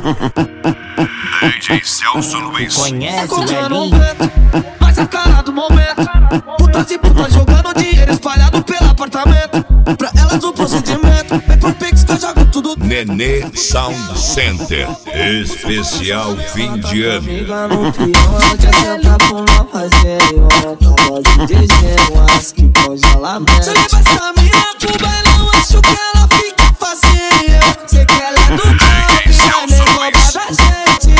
DJ Celso Luiz. Conhece o Contando Elinho? mas a cara do momento. Putas e putas jogando dinheiro espalhado pelo apartamento. Pra elas o procedimento vem por Pix que eu jogo tudo. Nenê Sound Center, especial fim de ano. Amiga no pior, quer sentar por uma fazer. Acaba de dizer, eu acho que congelamento. Se leva essa mina pro bailão, acho que ela fica facinha. Sei que ela é do top, mas nem rouba da gente.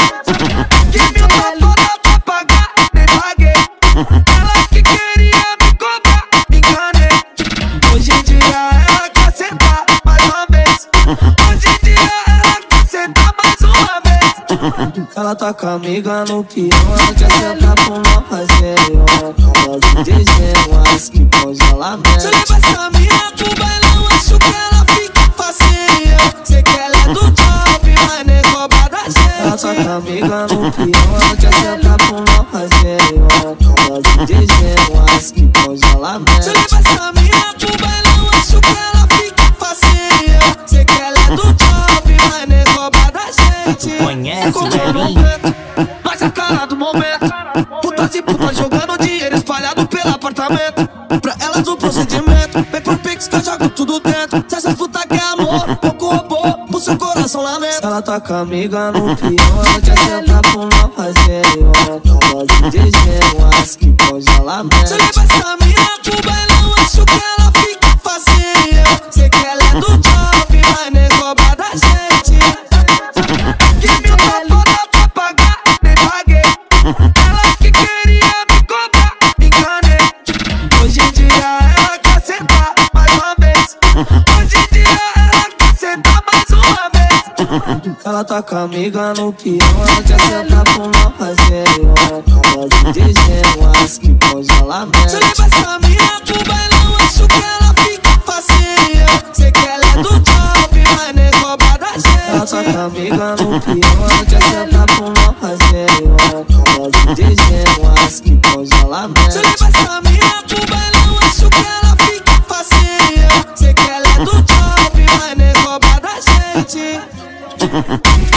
Que me tá toda pra pagar, nem paguei. Ela que queria me cobrar, me enganei. Hoje em dia ela quer sentar mais uma vez. Hoje em dia ela quer sentar mais uma vez. Ela tá com a amiga no pior, quer sentar por uma fazer. Acaba de dizer, eu acho que congelamento. Se eu levar essa mina pro bailão, acho que ela fica facinha. Sei que ela é do top, mas nem rouba da gente. Ela tá com a amiga no pior, quer sentar por uma fazer. Acaba de dizer, eu acho que congelamento. Se eu levar essa mina pro bailão, acho que ela fica facinha. Sei que ela é do top, mas nem rouba da gente. Conhece o Elinho? Mas a cara do momento. Putas e putas jogando dinheiro espalhado pelo apartamento. Pra elas o procedimento vem por Pix que eu jogo tudo dentro. Se essas putas quer amor, pouco robô, pro seu coração lá dentro. Ela tá com a amiga no pior, quer sentar por uma fazer. Acaba de dizer, eu acho que congelamento. Se eu levar essa mina pro bailão, acho que ela fica facinha. Sei que ela é do top, mas nem rouba da gente. Que me tá toda pra pagar, nem paguei. Ela que queria me cobrar, me enganei. Hoje em dia ela quer sentar mais uma vez. Hoje em dia ela quer sentar mais uma vez. Ela tá com a amiga no pior, quer sentar por uma fazer. Acaba de dizer, eu acho que congelamento. Se eu levar essa mina pro bailão, acho que ela fica facinha. Sei que ela é do top, mas nem rouba da gente. Ela tá com a amiga no pior, quer sentar por uma fazer. Acaba de dizer, eu acho que congelamento. Se eu levar essa mina pro bailão, acho que ela fica facinha. Sei que ela é do top, mas nem rouba da gente.